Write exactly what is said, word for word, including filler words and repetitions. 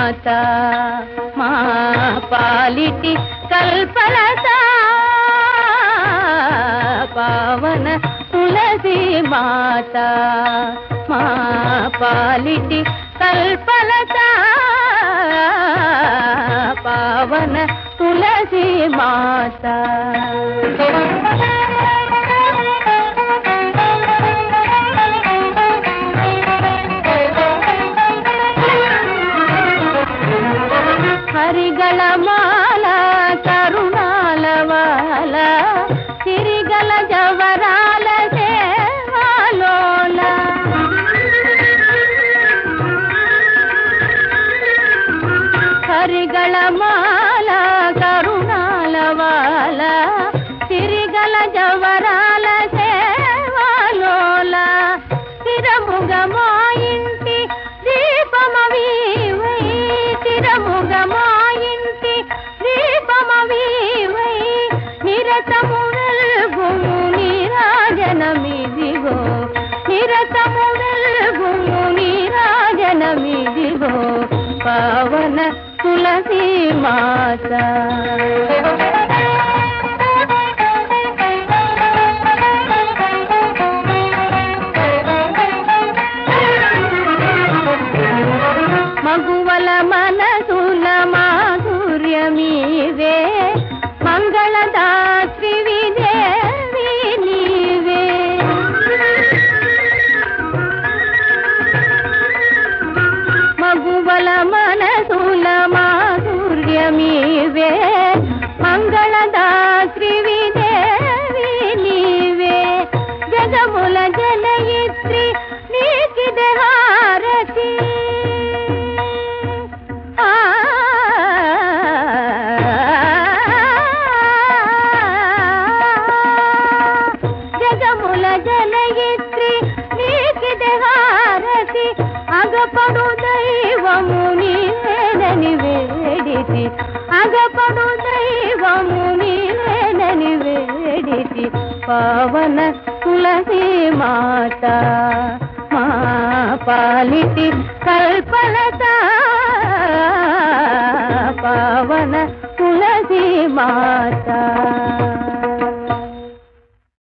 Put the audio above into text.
మాత మా పాలిటి కల్పలత పావన తులసి మాత మా పాలిటి కల్పలత పావన తులసి మాత హరిగల మాల కరుణాల వాల సిరిగల జవరాల సేవాలోల హరిగల మాల కరుణాల వాల సిరిగల జవరాల సేవాలోల తిరముగ మా ఇంటి దీపమవీవై తిరముగ మా ఇంటి దీపమవీవై నిరతము వెల్గుము నీరాజనమిదిగో నిరతము వెల్గుము నీరాజనమిదిగో పావన తులసి మాత మగువల మనసుల మాధుర్యమీవే మంగళదాత్రి దేవి నీవే మగువల మనసుల మాధుర్యమీవే మంగళదాత్రి దేవి నీవే జగముల జనయిత్రి నీకిదే హారతి జగముల జనయిత్రి నీకిదే హారతి అగపడు దైవము నీవేనని వేడితి అగపడు దైవము నీవేనని వేడితి పావన తులసి మాత మా పాలిటి కల్పలత పావన తులసి మాత